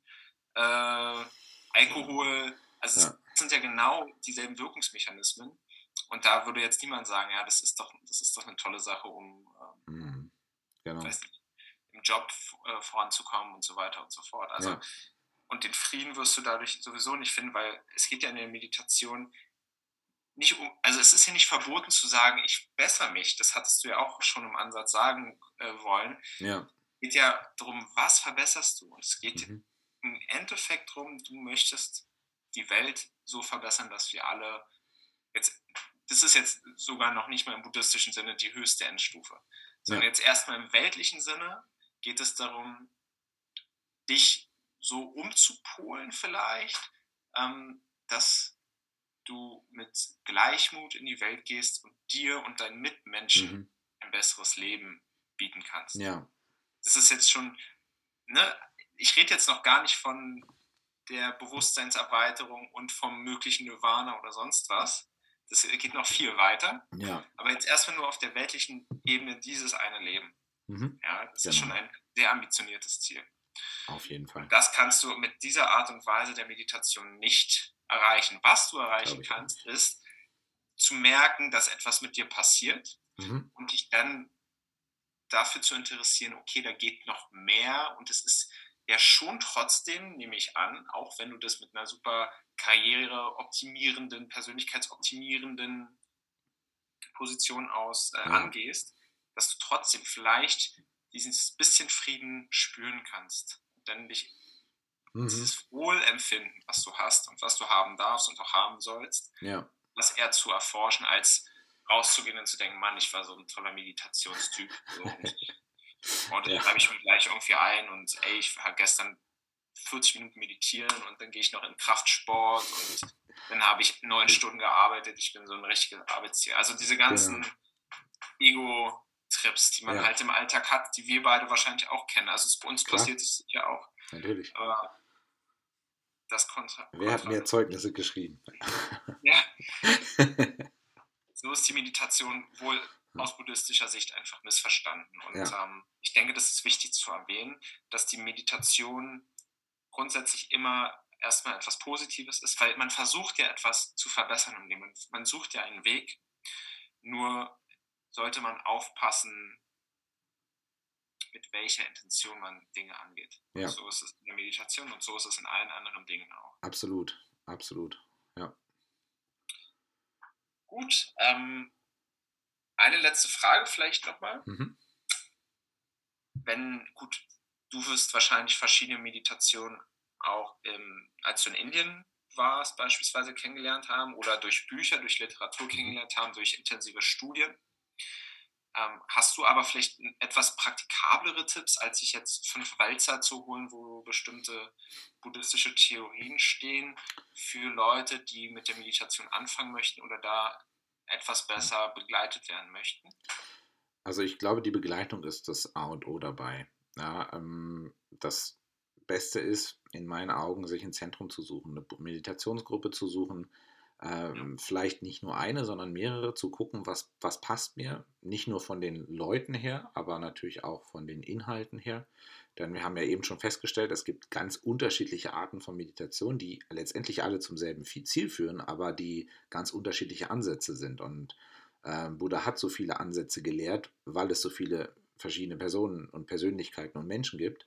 [SPEAKER 2] Alkohol, also
[SPEAKER 1] Ja.
[SPEAKER 2] es sind ja genau dieselben Wirkungsmechanismen. Und da würde jetzt niemand sagen, ja, das ist doch eine tolle Sache, um
[SPEAKER 1] Mhm. Genau.
[SPEAKER 2] weiß nicht, im Job voranzukommen und so weiter und so fort. Also,
[SPEAKER 1] Ja.
[SPEAKER 2] und den Frieden wirst du dadurch sowieso nicht finden, weil es geht ja in der Meditation nicht um, also es ist ja nicht verboten zu sagen, ich bessere mich, das hattest du ja auch schon im Ansatz sagen wollen.
[SPEAKER 1] Ja.
[SPEAKER 2] Es geht ja darum, was verbesserst du? Und es geht
[SPEAKER 1] Mhm.
[SPEAKER 2] im Endeffekt darum, du möchtest die Welt so verbessern, dass wir alle jetzt, das ist jetzt sogar noch nicht mal im buddhistischen Sinne die höchste Endstufe, sondern
[SPEAKER 1] Ja.
[SPEAKER 2] jetzt erstmal im weltlichen Sinne geht es darum, dich so umzupolen vielleicht, dass du mit Gleichmut in die Welt gehst und dir und deinen Mitmenschen
[SPEAKER 1] Mhm.
[SPEAKER 2] ein besseres Leben bieten kannst.
[SPEAKER 1] Ja.
[SPEAKER 2] Das ist jetzt schon, ne, ich rede jetzt noch gar nicht von der Bewusstseinserweiterung und vom möglichen Nirvana oder sonst was. Das geht noch viel weiter.
[SPEAKER 1] Ja.
[SPEAKER 2] Aber jetzt erstmal nur auf der weltlichen Ebene dieses eine Leben.
[SPEAKER 1] Mhm.
[SPEAKER 2] Ja, das ist schon
[SPEAKER 1] Genau.
[SPEAKER 2] ein sehr ambitioniertes Ziel.
[SPEAKER 1] Auf jeden Fall.
[SPEAKER 2] Und das kannst du mit dieser Art und Weise der Meditation nicht erreichen. Was du
[SPEAKER 1] Glaube
[SPEAKER 2] erreichen
[SPEAKER 1] ich auch.
[SPEAKER 2] kannst, ist zu merken, dass etwas mit dir passiert
[SPEAKER 1] Mhm.
[SPEAKER 2] und dich dann dafür zu interessieren, okay, da geht noch mehr und es ist ja schon trotzdem, nehme ich an, auch wenn du das mit einer super karriereoptimierenden, persönlichkeitsoptimierenden Position aus
[SPEAKER 1] Ja.
[SPEAKER 2] angehst, dass du trotzdem vielleicht dieses bisschen Frieden spüren kannst. Und dann dich
[SPEAKER 1] Mhm.
[SPEAKER 2] dieses Wohlempfinden, was du hast und was du haben darfst und auch haben sollst,
[SPEAKER 1] Ja.
[SPEAKER 2] das eher zu erforschen, als rauszugehen und zu denken, Mann, ich war so ein toller Meditationstyp. So, und das
[SPEAKER 1] Ja.
[SPEAKER 2] schreibe ich mir gleich irgendwie ein und ey, ich war gestern 40 Minuten meditieren und dann gehe ich noch in Kraftsport und dann habe ich 9 Stunden gearbeitet, ich bin so ein richtiges Arbeitstier. Also diese ganzen
[SPEAKER 1] Genau.
[SPEAKER 2] Ego-Trips, die man
[SPEAKER 1] Ja.
[SPEAKER 2] halt im Alltag hat, die wir beide wahrscheinlich auch kennen. Also bei uns
[SPEAKER 1] Klar.
[SPEAKER 2] passiert es ja auch.
[SPEAKER 1] Natürlich.
[SPEAKER 2] Aber das
[SPEAKER 1] Wer hat mehr Zeugnisse geschrieben?
[SPEAKER 2] Ja, so ist die Meditation wohl aus buddhistischer Sicht einfach missverstanden. Und
[SPEAKER 1] Ja.
[SPEAKER 2] ich denke, das ist wichtig zu erwähnen, dass die Meditation grundsätzlich immer erstmal etwas Positives ist, weil man versucht ja etwas zu verbessern im Leben. Man sucht ja einen Weg, nur sollte man aufpassen, mit welcher Intention man Dinge angeht. Und
[SPEAKER 1] Ja,
[SPEAKER 2] so ist es in der Meditation und so ist es in allen anderen Dingen auch.
[SPEAKER 1] absolut, absolut. Ja.
[SPEAKER 2] Gut, eine letzte Frage vielleicht nochmal.
[SPEAKER 1] Mhm.
[SPEAKER 2] Gut, du wirst wahrscheinlich verschiedene Meditationen auch, als du in Indien warst, beispielsweise kennengelernt haben oder durch Bücher, durch Literatur kennengelernt haben, durch intensive Studien. Hast du aber vielleicht etwas praktikablere Tipps, als sich jetzt 5 Walzer zu holen, wo bestimmte buddhistische Theorien stehen, für Leute, die mit der Meditation anfangen möchten oder da etwas besser begleitet werden möchten?
[SPEAKER 1] Also ich glaube, die Begleitung ist das A und O dabei. Ja, das Beste ist in meinen Augen, sich ein Zentrum zu suchen, eine Meditationsgruppe zu suchen,
[SPEAKER 2] Ja,
[SPEAKER 1] vielleicht nicht nur eine, sondern mehrere, zu gucken, was passt mir, nicht nur von den Leuten her, aber natürlich auch von den Inhalten her. Denn wir haben ja eben schon festgestellt, es gibt ganz unterschiedliche Arten von Meditation, die letztendlich alle zum selben Ziel führen, aber die ganz unterschiedliche Ansätze sind. Und Buddha hat so viele Ansätze gelehrt, weil es so viele verschiedene Personen und Persönlichkeiten und Menschen gibt,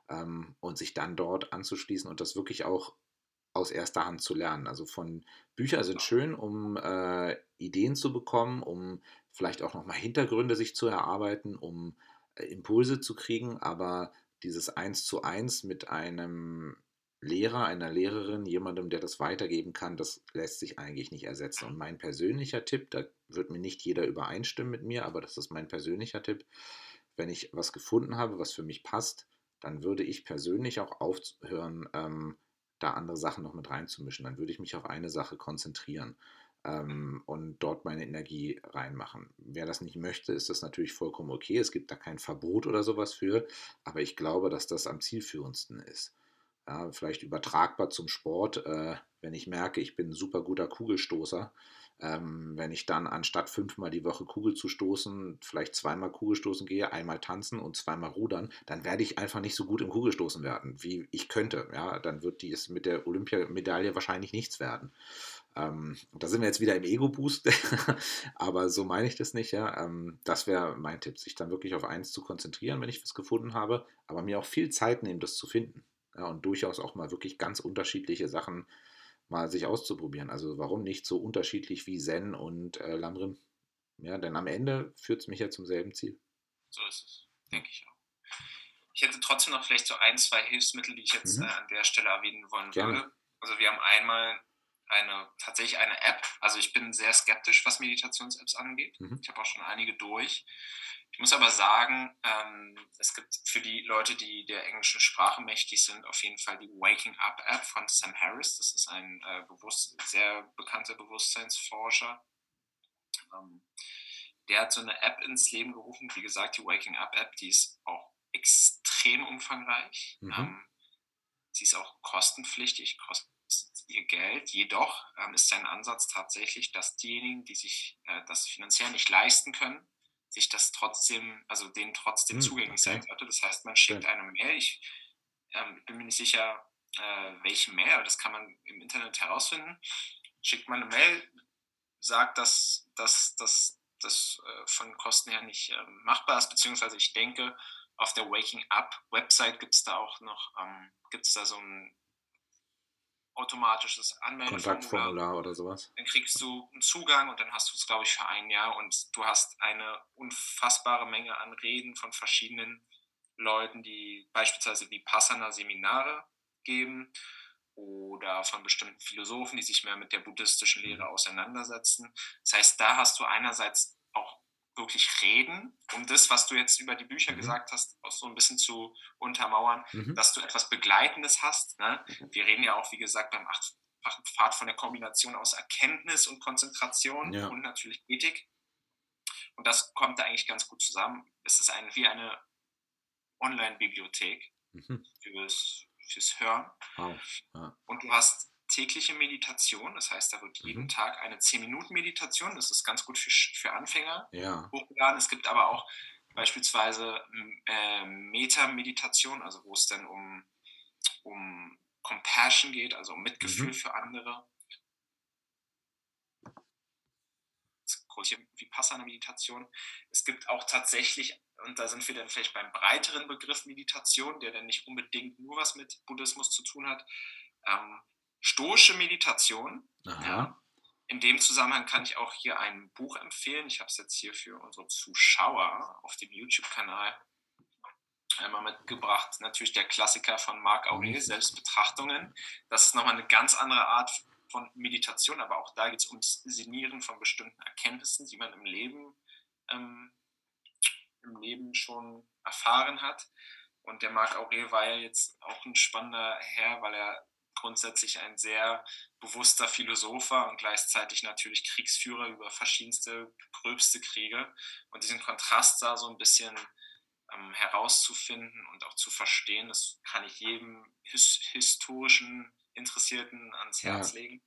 [SPEAKER 1] und sich dann dort anzuschließen und das wirklich auch aus erster Hand zu lernen. Also von Bücher sind schön, um Ideen zu bekommen, um vielleicht auch nochmal Hintergründe sich zu erarbeiten, um Impulse zu kriegen, aber dieses Eins zu eins mit einem Lehrer, einer Lehrerin, jemandem, der das weitergeben kann, das lässt sich eigentlich nicht ersetzen. Und mein persönlicher Tipp, da wird mir nicht jeder übereinstimmen mit mir, aber das ist mein persönlicher Tipp, wenn ich was gefunden habe, was für mich passt, dann würde ich persönlich auch aufhören, da andere Sachen noch mit reinzumischen. Dann würde ich mich auf eine Sache konzentrieren und dort meine Energie reinmachen. Wer das nicht möchte, ist das natürlich vollkommen okay. Es gibt da kein Verbot oder sowas für, aber ich glaube, dass das am zielführendsten ist. Ja, vielleicht übertragbar zum Sport, wenn ich merke, ich bin ein super guter Kugelstoßer, wenn ich dann anstatt 5-mal die Woche Kugel zu stoßen, vielleicht 2-mal Kugelstoßen gehe, einmal tanzen und 2-mal rudern, dann werde ich einfach nicht so gut im Kugelstoßen werden, wie ich könnte. Ja, dann wird dies mit der Olympiamedaille wahrscheinlich nichts werden. Da sind wir jetzt wieder im Ego-Boost, aber so meine ich das nicht. Ja? Das wäre mein Tipp, sich dann wirklich auf eins zu konzentrieren, wenn ich was gefunden habe, aber mir auch viel Zeit nehmen, das zu finden. Ja, und durchaus auch mal wirklich ganz unterschiedliche Sachen mal sich auszuprobieren. Also warum nicht so unterschiedlich wie Zen und Lamrim? Ja, denn am Ende führt es mich ja zum selben Ziel.
[SPEAKER 2] so ist es,
[SPEAKER 1] Ja.
[SPEAKER 2] denke ich auch. Ich hätte trotzdem noch vielleicht so ein, zwei Hilfsmittel, die ich jetzt
[SPEAKER 1] Mhm.
[SPEAKER 2] an der Stelle erwähnen wollen
[SPEAKER 1] Gerne.
[SPEAKER 2] würde. Also wir haben einmal tatsächlich eine App. Also ich bin sehr skeptisch, was Meditations-Apps angeht.
[SPEAKER 1] Mhm.
[SPEAKER 2] Ich habe auch schon einige durch. Ich muss aber sagen, es gibt für die Leute, die der englischen Sprache mächtig sind, auf jeden Fall die Waking Up App von Sam Harris. Das ist ein sehr bekannter Bewusstseinsforscher. Ähm, Der hat so eine App ins Leben gerufen. Wie gesagt, die Waking Up App, die ist auch extrem umfangreich.
[SPEAKER 1] Mhm.
[SPEAKER 2] Sie ist auch kostenpflichtig, kostet ihr Geld. Jedoch ist sein Ansatz tatsächlich, dass diejenigen, die sich das finanziell nicht leisten können, sich das trotzdem, also denen trotzdem
[SPEAKER 1] Mhm.
[SPEAKER 2] zugänglich sein
[SPEAKER 1] Okay.
[SPEAKER 2] sollte. Das heißt, man schickt
[SPEAKER 1] Schön.
[SPEAKER 2] eine Mail. Ich bin mir nicht sicher, welche Mail, aber das kann man im Internet herausfinden. Schickt man eine Mail, sagt, dass das von Kosten her nicht machbar ist, beziehungsweise ich denke, auf der Waking Up Website gibt es da auch noch, gibt es da so ein automatisches Anmeldeformular.
[SPEAKER 1] Kontaktformular oder sowas.
[SPEAKER 2] Dann kriegst du einen Zugang und dann hast du es, glaube ich, für ein Jahr und du hast eine unfassbare Menge an Reden von verschiedenen Leuten, die beispielsweise Vipassana-Seminare geben oder von bestimmten Philosophen, die sich mehr mit der buddhistischen
[SPEAKER 1] Mhm.
[SPEAKER 2] Lehre auseinandersetzen. Das heißt, da hast du einerseits auch wirklich Reden, um das, was du jetzt über die Bücher
[SPEAKER 1] Mhm.
[SPEAKER 2] gesagt hast, auch so ein bisschen zu untermauern,
[SPEAKER 1] Mhm.
[SPEAKER 2] dass du etwas Begleitendes hast. Ne? Wir reden ja auch, wie gesagt, beim achten Pfad von der Kombination aus Erkenntnis und Konzentration
[SPEAKER 1] Ja.
[SPEAKER 2] und natürlich Ethik. Und das kommt da eigentlich ganz gut zusammen. Es ist wie eine Online-Bibliothek
[SPEAKER 1] Mhm.
[SPEAKER 2] fürs Hören.
[SPEAKER 1] Wow. Ja.
[SPEAKER 2] Und du hast tägliche Meditation, das heißt, da wird jeden
[SPEAKER 1] Mhm.
[SPEAKER 2] Tag eine 10-Minuten-Meditation, das ist ganz gut für Anfänger
[SPEAKER 1] Ja.
[SPEAKER 2] hochgeladen. Es gibt aber auch beispielsweise Meta-Meditation, also wo es dann um Compassion geht, also um Mitgefühl für andere. Vipassana-Meditation. Es gibt auch tatsächlich, und da sind wir dann vielleicht beim breiteren Begriff Meditation, der dann nicht unbedingt nur was mit Buddhismus zu tun hat, stoische Meditation. Ja. In dem Zusammenhang kann ich auch hier ein Buch empfehlen. Ich habe es jetzt hier für unsere Zuschauer auf dem YouTube-Kanal einmal mitgebracht. Natürlich der Klassiker von Marc Aurèle, Selbstbetrachtungen. Das ist nochmal eine ganz andere Art von Meditation, aber auch da geht es ums Sinnieren von bestimmten Erkenntnissen, die man im Leben schon erfahren hat. Und der Marc Aurèle war ja jetzt auch ein spannender Herr, weil er grundsätzlich ein sehr bewusster Philosoph war und gleichzeitig natürlich Kriegsführer über verschiedenste, gröbste Kriege. Und diesen Kontrast da so ein bisschen herauszufinden und auch zu verstehen, das kann ich jedem historischen Interessierten ans Herz legen.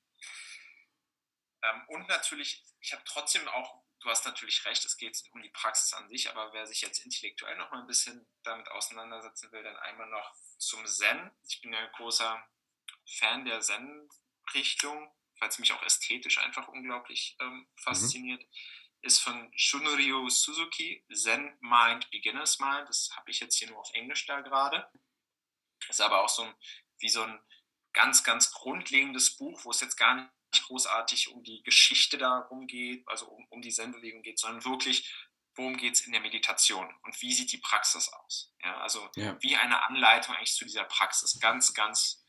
[SPEAKER 2] Und natürlich, ich habe trotzdem auch, du hast natürlich recht, es geht um die Praxis an sich, aber wer sich jetzt intellektuell noch mal ein bisschen damit auseinandersetzen will, dann einmal noch zum Zen. Ich bin ja ein großer Fan der Zen-Richtung, weil es mich auch ästhetisch einfach unglaublich fasziniert. Ist von Shunryu Suzuki, Zen Mind, Beginner's Mind. Das habe ich jetzt hier nur auf Englisch da gerade. Ist aber auch so ein ganz, ganz grundlegendes Buch, wo es jetzt gar nicht großartig um die Geschichte darum geht, also um die Zen-Bewegung geht, sondern wirklich, worum geht es in der Meditation und wie sieht die Praxis aus? Ja, also wie eine Anleitung eigentlich zu dieser Praxis. Ganz, ganz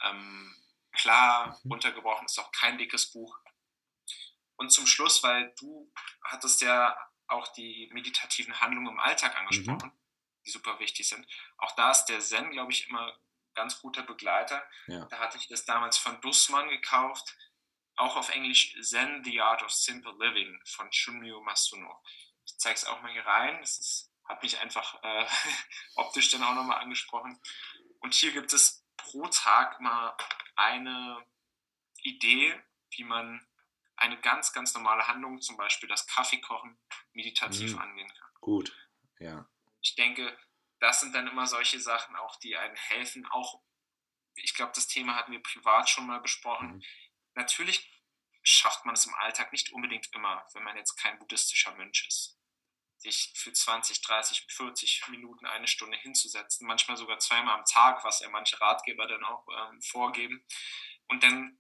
[SPEAKER 2] klar runtergebrochen, ist auch kein dickes Buch. Und zum Schluss, weil du hattest ja auch die meditativen Handlungen im Alltag angesprochen, die super wichtig sind. Auch da ist der Zen, glaube ich, immer ganz guter Begleiter. Ja. Da hatte ich das damals von Dussmann gekauft, auch auf Englisch Zen, The Art of Simple Living von Shunryu Masuno. Ich zeige es auch mal hier rein. Hat mich einfach optisch dann auch nochmal angesprochen. Und hier gibt es pro Tag mal eine Idee, wie man eine ganz, ganz normale Handlung, zum Beispiel das Kaffeekochen, meditativ angehen kann.
[SPEAKER 1] Gut, ja.
[SPEAKER 2] Ich denke, das sind dann immer solche Sachen auch, die einem helfen. Auch, ich glaube, das Thema hatten wir privat schon mal besprochen. Natürlich schafft man es im Alltag nicht unbedingt immer, wenn man jetzt kein buddhistischer Mönch ist, sich für 20, 30, 40 Minuten, eine Stunde hinzusetzen, manchmal sogar zweimal am Tag, was ja manche Ratgeber dann auch vorgeben. Und dann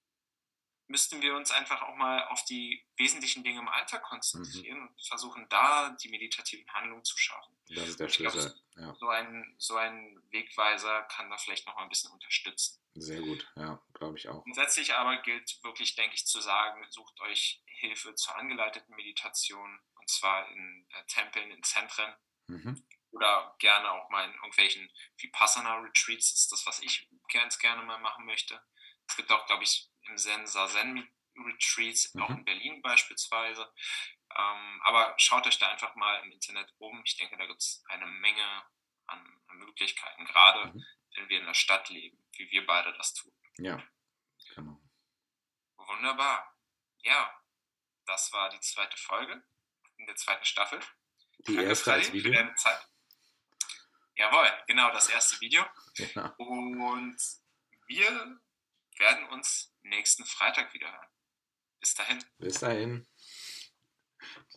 [SPEAKER 2] müssten wir uns einfach auch mal auf die wesentlichen Dinge im Alltag konzentrieren und versuchen, da die meditativen Handlungen zu schaffen.
[SPEAKER 1] Das ist der Schlüssel. Ja.
[SPEAKER 2] So ein Wegweiser kann da vielleicht noch mal ein bisschen unterstützen.
[SPEAKER 1] Sehr gut, ja, glaube ich auch.
[SPEAKER 2] Grundsätzlich aber gilt wirklich, denke ich, zu sagen, sucht euch Hilfe zur angeleiteten Meditation, und zwar in Tempeln, in Zentren oder gerne auch mal in irgendwelchen Vipassana-Retreats. Das ist das, was ich ganz gerne mal machen möchte. Es gibt auch, glaube ich, im Zen-Sazen-Retreats, auch in Berlin beispielsweise. Aber schaut euch da einfach mal im Internet um. Ich denke, da gibt es eine Menge an Möglichkeiten, gerade wenn wir in der Stadt leben, wie wir beide das tun.
[SPEAKER 1] Ja, genau.
[SPEAKER 2] Wunderbar. Ja, das war die zweite Folge in der zweiten Staffel.
[SPEAKER 1] Die erste als Video?
[SPEAKER 2] Für deine Zeit. Jawohl, genau, das erste Video. Ja. Und wir werden uns nächsten Freitag wieder hören. Bis dahin.
[SPEAKER 1] Bis dahin.